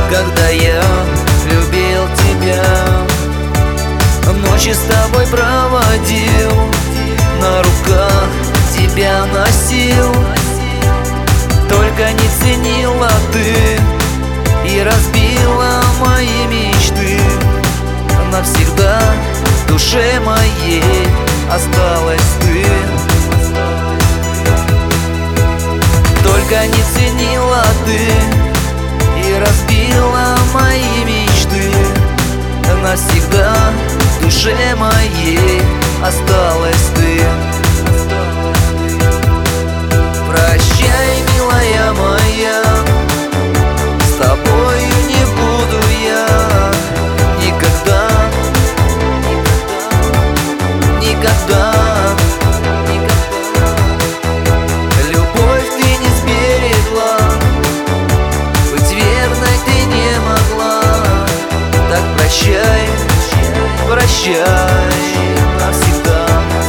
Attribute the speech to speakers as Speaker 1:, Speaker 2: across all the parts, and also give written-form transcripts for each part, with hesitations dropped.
Speaker 1: когда я любил тебя. Ночи с тобой проводил, на руках тебя носил. Только не ценила ты и разбила мои мечты. Навсегда в душе моей осталась ты. Только не ценила ты и разбила мои мечты. Навсегда в душе моей осталась ты. Прощай, милая моя, с тобою не буду я никогда, никогда, никогда. Любовь ты не сберегла, быть верной ты не могла. Так прощай, прощай навсегда.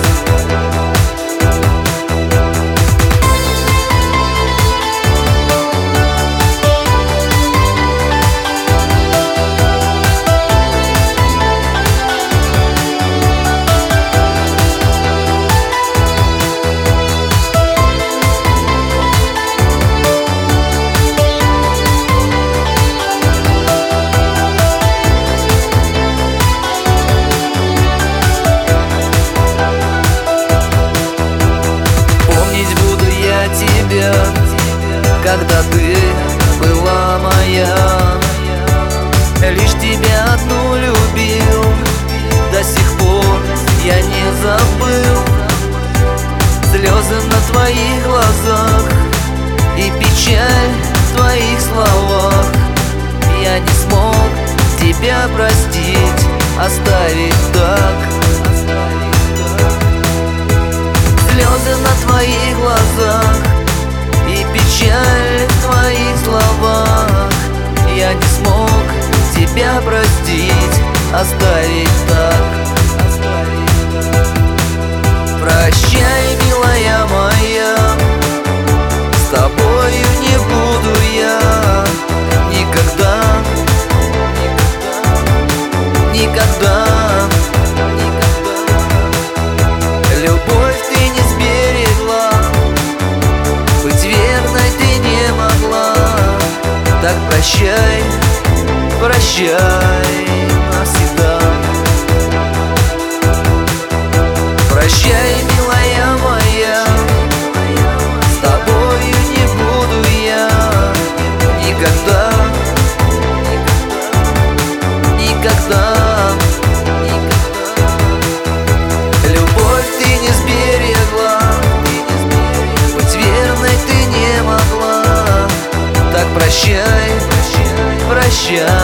Speaker 1: Когда ты была моя, лишь тебя одну любил. До сих пор я не забыл слезы на твоих глазах и печаль в твоих словах. Я не смог тебя простить, оставить так. Слезы на твоих глазах и печаль в твоих словах. Я не смог тебя простить, оставить так. Прощай, милая моя, с тобою не буду я никогда, никогда, никогда. Любовь ты не сберегла, быть верной ты не могла. Так прощай, прощай навсегда. Прощай, милая моя, с тобою не буду я никогда, никогда, никогда. Любовь ты не сберегла, быть верной ты не могла. Так прощай, прощай.